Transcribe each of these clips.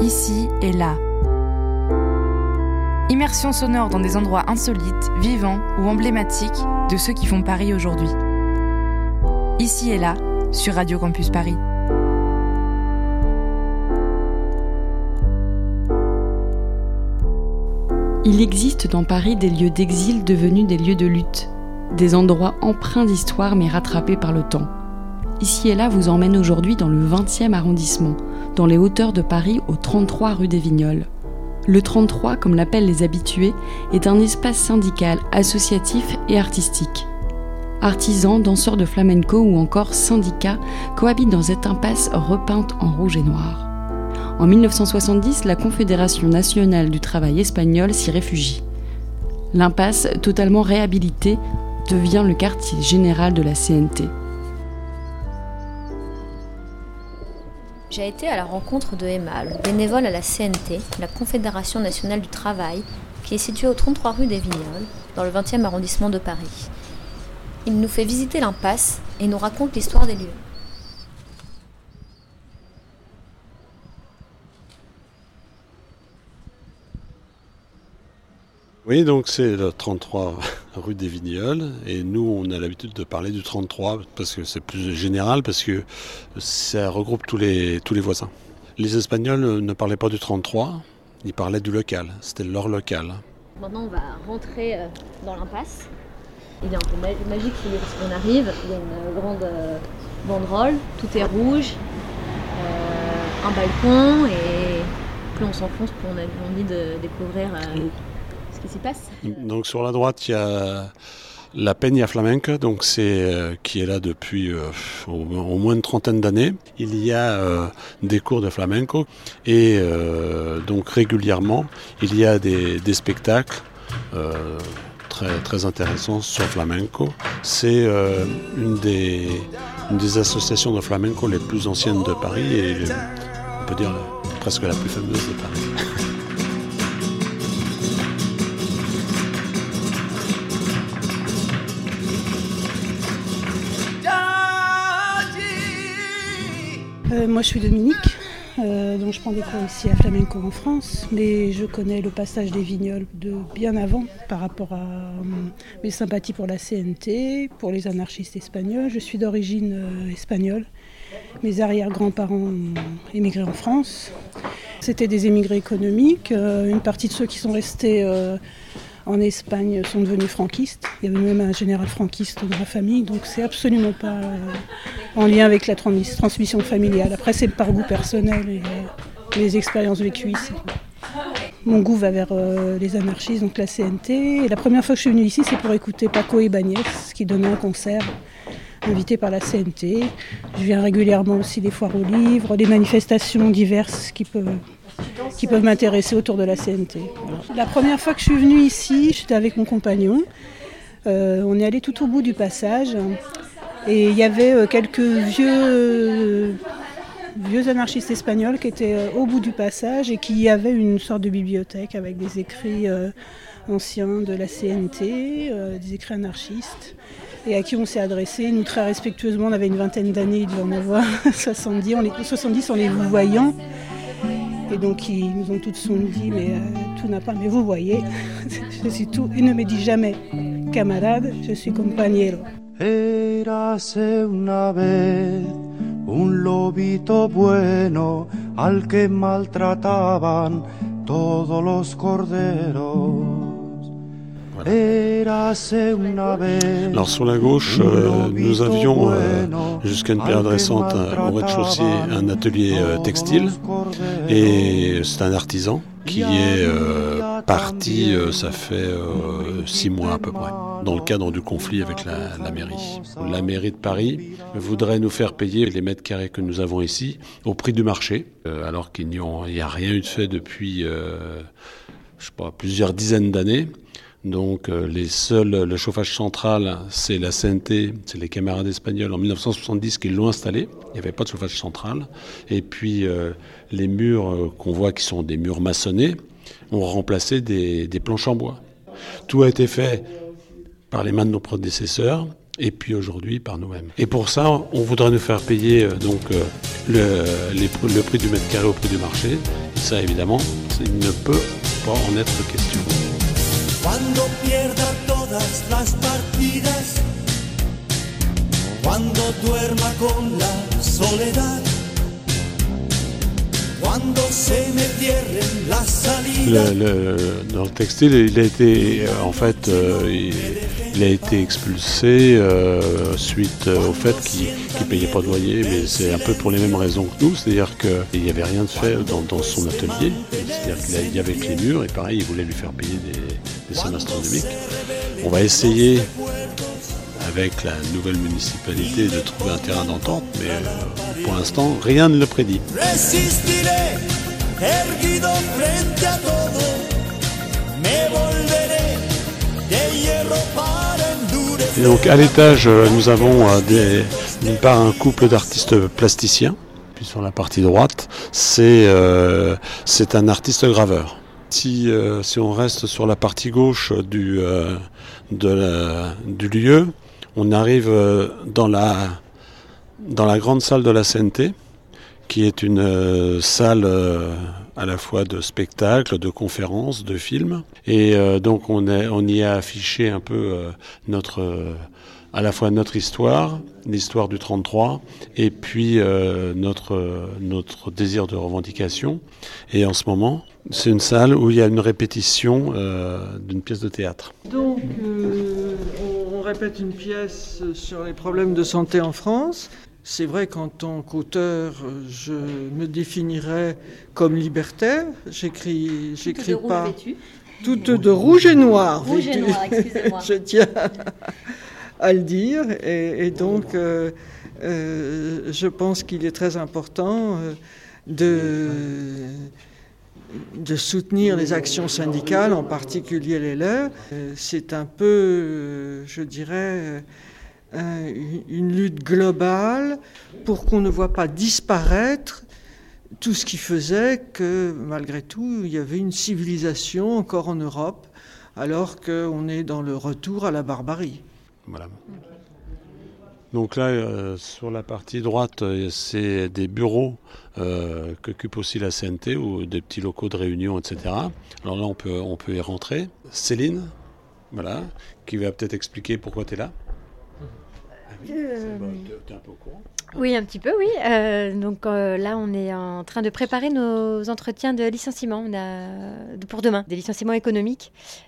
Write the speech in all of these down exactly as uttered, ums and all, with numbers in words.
Ici et là. Immersion sonore dans des endroits insolites, vivants ou emblématiques de ceux qui font Paris aujourd'hui. Ici et là, sur Radio Campus Paris. Il existe dans Paris des lieux d'exil devenus des lieux de lutte, des endroits empreints d'histoire mais rattrapés par le temps. Ici et là vous emmène aujourd'hui dans le vingtième arrondissement, dans les hauteurs de Paris, au trente-trois rue des Vignoles. Le trente-trois, comme l'appellent les habitués, est un espace syndical, associatif et artistique. Artisans, danseurs de flamenco ou encore syndicats cohabitent dans cette impasse repeinte en rouge et noir. En mille neuf cent soixante-dix, la Confédération nationale du travail espagnole s'y réfugie. L'impasse, totalement réhabilitée, devient le quartier général de la C N T. J'ai été à la rencontre de Emma, le bénévole à la C N T, la Confédération nationale du travail, qui est située au trente-trois rue des Vignoles, dans le vingtième arrondissement de Paris. Il nous fait visiter l'impasse et nous raconte l'histoire des lieux. Oui, donc c'est le trente-trois rue des Vignoles et nous on a l'habitude de parler du trente-trois parce que c'est plus général, parce que ça regroupe tous les, tous les voisins. Les Espagnols ne parlaient pas du trente-trois, ils parlaient du local, c'était leur local. Maintenant on va rentrer dans l'impasse. Il est un peu magique parce qu'on arrive, il y a une grande banderole, tout est rouge, euh, un balcon et plus on s'enfonce, plus on a envie de découvrir euh, ce qui s'y passe. Donc sur la droite il y a la Peña Flamenca, donc c'est euh, qui est là depuis euh, au, au moins une trentaine d'années. Il y a euh, des cours de flamenco et euh, donc régulièrement il y a des, des spectacles euh, très, très intéressants sur flamenco. C'est euh, une, des, une des associations de flamenco les plus anciennes de Paris et le, on peut dire la, presque la plus fameuse de Paris. Euh, moi je suis Dominique, euh, donc je prends des cours ici à Flamenco en France, mais je connais le passage des Vignoles de bien avant par rapport à euh, mes sympathies pour la C N T, pour les anarchistes espagnols. Je suis d'origine euh, espagnole, mes arrière-grands-parents ont émigré en France. C'était des émigrés économiques, euh, une partie de ceux qui sont restés euh, en Espagne sont devenus franquistes. Il y avait même un général franquiste dans la famille, donc c'est absolument pas euh, en lien avec la trans- transmission familiale. Après, c'est par goût personnel et euh, les expériences vécues ici. Mon goût va vers euh, les anarchistes, donc la C N T. Et la première fois que je suis venue ici, c'est pour écouter Paco Ibáñez, qui donnait un concert, invité par la C N T. Je viens régulièrement aussi des foires aux livres, des manifestations diverses qui peuvent... qui peuvent m'intéresser autour de la C N T. Voilà. La première fois que je suis venue ici, j'étais avec mon compagnon. Euh, on est allé tout au bout du passage et il y avait euh, quelques vieux, euh, vieux anarchistes espagnols qui étaient euh, au bout du passage et qui avaient une sorte de bibliothèque avec des écrits euh, anciens de la C N T, euh, des écrits anarchistes, et à qui on s'est adressé. Nous, très respectueusement, on avait une vingtaine d'années, il devait en avoir soixante-dix, on les, soixante-dix en les vous voyant. Et donc ils nous ont tous dit, mais euh, tout n'a pas, mais vous voyez, je suis tout, il ne me dit jamais camarade, je suis compañero. Érase una vez un lobito bueno al que maltrataban todos los corderos. Voilà. Alors sur la gauche, euh, nous avions euh, jusqu'à une période récente au rez-de-chaussée un atelier euh, textile et c'est un artisan qui est euh, parti, euh, ça fait euh, six mois à peu près, dans le cadre du conflit avec la, la mairie. La mairie de Paris voudrait nous faire payer les mètres carrés que nous avons ici au prix du marché, euh, alors qu'il n'y a rien eu de fait depuis euh, je sais pas, plusieurs dizaines d'années. Donc euh, les seuls, le chauffage central, c'est la C N T, c'est les camarades espagnols en dix-neuf cent soixante-dix qui l'ont installé. Il n'y avait pas de chauffage central. Et puis euh, les murs euh, qu'on voit qui sont des murs maçonnés ont remplacé des, des planches en bois. Tout a été fait par les mains de nos prédécesseurs et puis aujourd'hui par nous-mêmes. Et pour ça, on voudrait nous faire payer euh, donc euh, le, les, le prix du mètre carré au prix du marché. ça évidemment, il ne peut pas en être question. Cuando pierda todas las partidas, cuando duerma con la soledad, cuando se me cierren las salidas. Le, le, dans le textile, il a été, en fait, euh, il, il a été expulsé euh, suite au fait qu'il ne payait pas de loyer, mais c'est un peu pour les mêmes raisons que nous, c'est-à-dire qu'il n'y avait rien de fait dans, dans son atelier, c'est-à-dire qu'il y avait que les murs, et pareil, il voulait lui faire payer des, des sommes astronomiques. On va essayer, avec la nouvelle municipalité, de trouver un terrain d'entente, mais euh, pour l'instant, rien ne le prédit. Et donc à l'étage, nous avons euh, des, d'une part un couple d'artistes plasticiens, puis sur la partie droite, c'est, euh, c'est un artiste graveur. Si, euh, si on reste sur la partie gauche du, euh, de la, du lieu, on arrive dans la, dans la grande salle de la C N T, qui est une euh, salle euh, à la fois de spectacles, de conférences, de films. Et euh, donc on, est, on y a affiché un peu euh, notre, euh, à la fois notre histoire, l'histoire du trente-trois, et puis euh, notre, euh, notre désir de revendication. Et en ce moment, c'est une salle où il y a une répétition euh, d'une pièce de théâtre. Donc, euh, on, on répète une pièce sur les problèmes de santé en France. C'est vrai qu'en tant qu'auteur, je me définirais comme libertaire. J'écris, j'écris toute pas... De rouge vêtue. Toute de rouge et noir Rouge vêtue. et noir, excusez-moi. Je tiens à le dire. Et, et donc, euh, euh, je pense qu'il est très important euh, de... de soutenir les actions syndicales, en particulier les leurs. C'est un peu, je dirais, une lutte globale pour qu'on ne voit pas disparaître tout ce qui faisait que, malgré tout, il y avait une civilisation encore en Europe, alors qu'on est dans le retour à la barbarie. Voilà. Donc là, euh, sur la partie droite, c'est des bureaux euh, qu'occupe aussi la C N T, ou des petits locaux de réunion, et cetera. Alors là, on peut, on peut y rentrer. Céline, voilà, qui va peut-être expliquer pourquoi tu es là. Ah oui, Euh, bah, t'es, t'es un peu au courant. Oui, un petit peu, oui. Euh, donc euh, là, on est en train de préparer nos entretiens de licenciement. On a pour demain des licenciements économiques.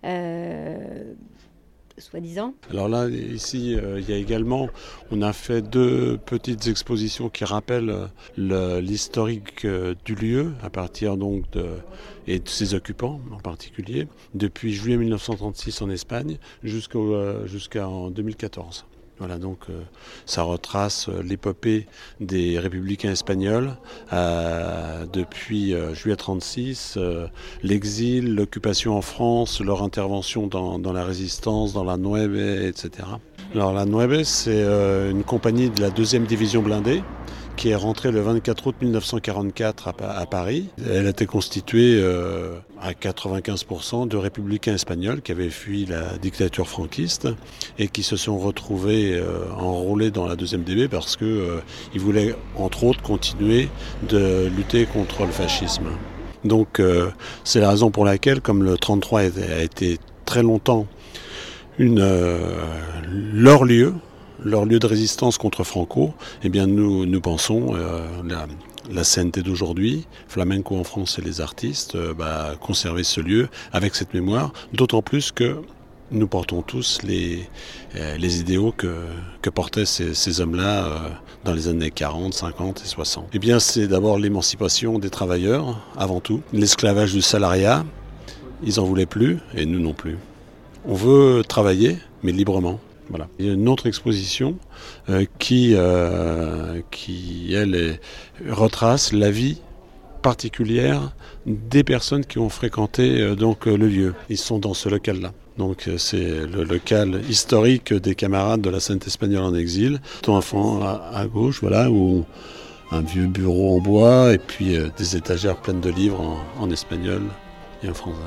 Euh, soi-disant. Alors là, ici, euh, il y a également, on a fait deux petites expositions qui rappellent le, l'historique euh, du lieu, à partir donc de, et de ses occupants en particulier, depuis juillet mille neuf cent trente-six en Espagne jusqu'au, euh, jusqu'en deux mille quatorze. Voilà, donc euh, ça retrace euh, l'épopée des républicains espagnols euh, depuis euh, juillet trente-six, euh, l'exil, l'occupation en France, leur intervention dans, dans la résistance, dans la Nueve, et cetera. Alors la Nueve, c'est euh, une compagnie de la deuxième division blindée qui est rentrée le vingt-quatre août mille neuf cent quarante-quatre à, à Paris. Elle était constituée euh, à quatre-vingt-quinze pour cent de républicains espagnols qui avaient fui la dictature franquiste et qui se sont retrouvés euh, enrôlés dans la deuxième D B parce qu'ils euh, voulaient, entre autres, continuer de lutter contre le fascisme. Donc euh, c'est la raison pour laquelle, comme le trente-trois a été très longtemps une, euh, leur lieu, leur lieu de résistance contre Franco, eh bien nous, nous pensons, euh, la, la C N T d'aujourd'hui, Flamenco en France et les artistes, euh, bah, conserver ce lieu avec cette mémoire, d'autant plus que nous portons tous les, euh, les idéaux que, que portaient ces, ces hommes-là euh, dans les années quarante, cinquante et soixante. Eh bien c'est d'abord l'émancipation des travailleurs, avant tout, l'esclavage du salariat, ils n'en voulaient plus et nous non plus. On veut travailler, mais librement. Voilà. Il y a une autre exposition euh, qui, euh, qui, elle, est, retrace la vie particulière des personnes qui ont fréquenté euh, donc, le lieu. Ils sont dans ce local-là. Donc c'est le local historique des camarades de la C N T espagnole en exil. Ton enfant à, à gauche, voilà, où un vieux bureau en bois et puis euh, des étagères pleines de livres en, en espagnol et en français.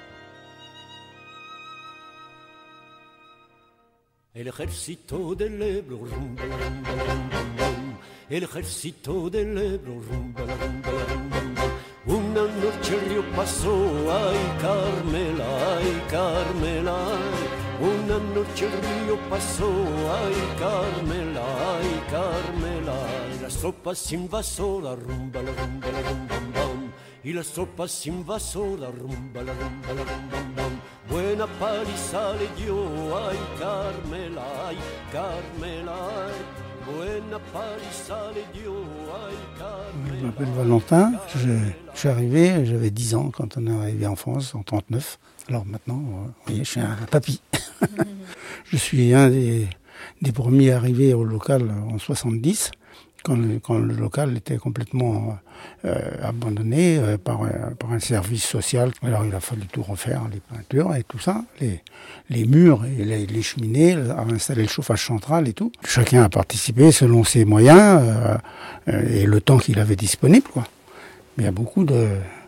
El ejército del Ebro, rumba, rumba, rumba, rumba. El ejército del Ebro, rumba, rumba, rumba, rumba. Una noche el río pasó, ay Carmela, ay Carmela. Una noche el río pasó, ay Carmela, ay Carmela. Y la sopa sin vasora, rumba la rumba la rumba bam. Y la sopa sin vasora, rumba la rumba la rumba bam. Buena paliza le dio, ay Carmela, ay Carmela. Buena paliza le dio, ay Carmela. Je m'appelle Valentin, je, je suis arrivé, j'avais dix ans quand on est arrivé en France, en trente-neuf. Alors maintenant, vous voyez, je suis un papy. Je suis un des, des premiers arrivés au local en soixante-dix, quand le, quand le local était complètement euh, abandonné euh, par, par un service social. Alors il a fallu tout refaire, les peintures et tout ça, les, les murs et les, les cheminées, installer le chauffage central et tout. Chacun a participé selon ses moyens euh, euh, et le temps qu'il avait disponible, quoi. Mais il y a beaucoup de...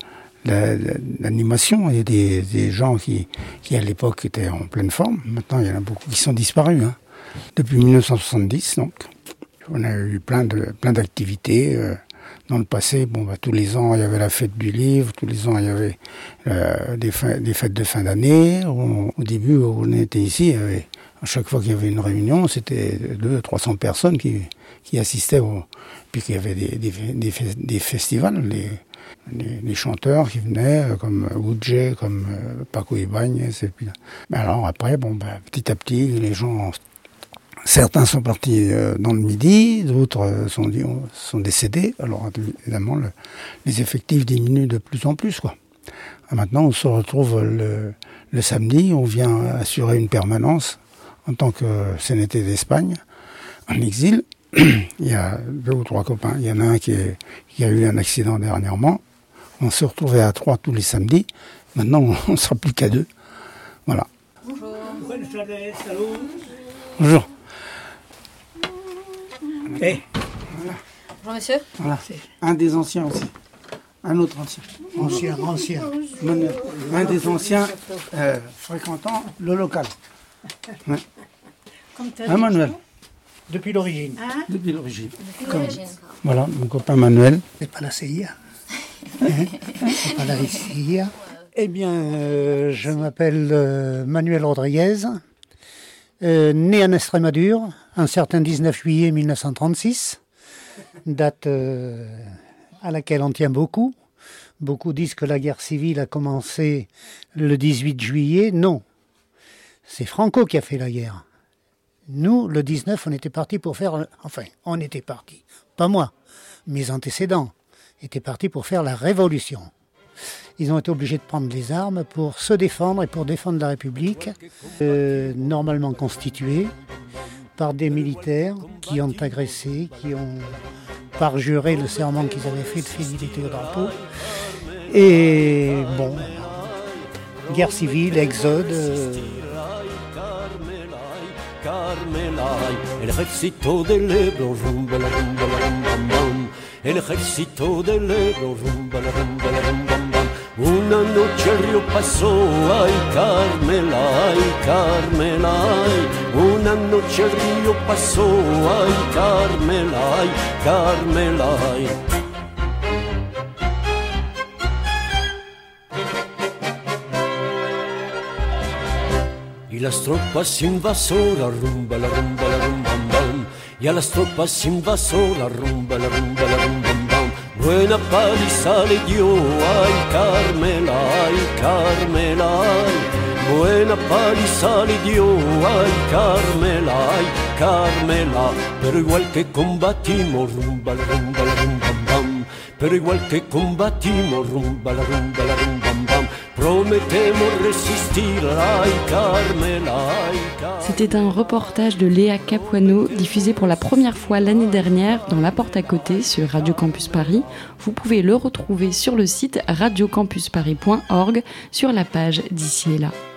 l'animation. Il y a des, des gens qui, qui, à l'époque, étaient en pleine forme. Maintenant, il y en a beaucoup qui sont disparus. Hein. Depuis dix-neuf cent soixante-dix, donc, on a eu plein, de, plein d'activités. Euh, dans le passé, bon, bah, tous les ans, il y avait la fête du livre. Tous les ans, il y avait euh, des, fin, des fêtes de fin d'année. On, au début, où on était ici, il y avait, à chaque fois qu'il y avait une réunion, c'était deux cents à trois cents personnes qui, qui assistaient. Au, puis qu'il y avait des, des, des, des festivals, les, Les, les chanteurs qui venaient, comme Woodjay, comme euh, Paco Ibáñez. Et puis, mais alors après, bon, bah, petit à petit, les gens, certains sont partis euh, dans le Midi, d'autres euh, sont, sont décédés. Alors évidemment, le, les effectifs diminuent de plus en plus, quoi. Et maintenant, on se retrouve le, le samedi, on vient assurer une permanence en tant que Sénété d'Espagne, en exil. Il y a deux ou trois copains. Il y en a un qui, est, qui a eu un accident dernièrement. On se retrouvait à trois tous les samedis. Maintenant, on ne sera plus qu'à deux. Voilà. Bonjour. Bonjour. Hey. Voilà. Bonjour monsieur. Voilà. Un des anciens aussi. Un autre ancien. Ancien, ancien. Un des anciens euh, fréquentant le local. Ouais. Un Manuel. Depuis l'origine. Hein? Depuis l'origine. Depuis l'origine. Voilà, mon copain Manuel. C'est pas la C I A. Hein? C'est pas la C I A. Eh bien, euh, je m'appelle euh, Manuel Rodriguez, euh, né en Estrémadure, un certain dix-neuf juillet mille neuf cent trente-six, date euh, à laquelle on tient beaucoup. Beaucoup disent que la guerre civile a commencé le dix-huit juillet. Non, c'est Franco qui a fait la guerre. Nous, le dix-neuf, on était partis pour faire... Enfin, on était partis. Pas moi. Mes antécédents étaient partis pour faire la révolution. Ils ont été obligés de prendre les armes pour se défendre et pour défendre la République, euh, normalement constituée par des militaires qui ont agressé, qui ont parjuré le serment qu'ils avaient fait de fidélité au drapeau. Et bon, guerre civile, exode... Euh, Carmela, el ejército del Ebro, rumba la rumba la rumba bam. El ejército del Ebro, rumba la rumba la rumba bam. Una noche el río pasó, ay Carmela, ay Carmela, ay. Una noche el río pasó, ay Carmela, ay Carmela, ay. Y las tropas invasoras, rumba la rumba la rumba bam. Y a las tropas invasoras, rumba la rumba la rumba bam. Buena paliza le dio, ay Carmela, ay Carmela, ay. Buena paliza le dio, ay Carmela, ay Carmela. Pero igual que combatimos, rumba la rumba la rumba bam. Pero igual que combatimos, rumba la rumba la rumba bam. Promettemos resistir, ay Carmela, ay Carmela. C'était un reportage de Léa Capuano diffusé pour la première fois l'année dernière dans La Porte à Côté sur Radio Campus Paris. Vous pouvez le retrouver sur le site radio campus paris point org sur la page d'Ici et là.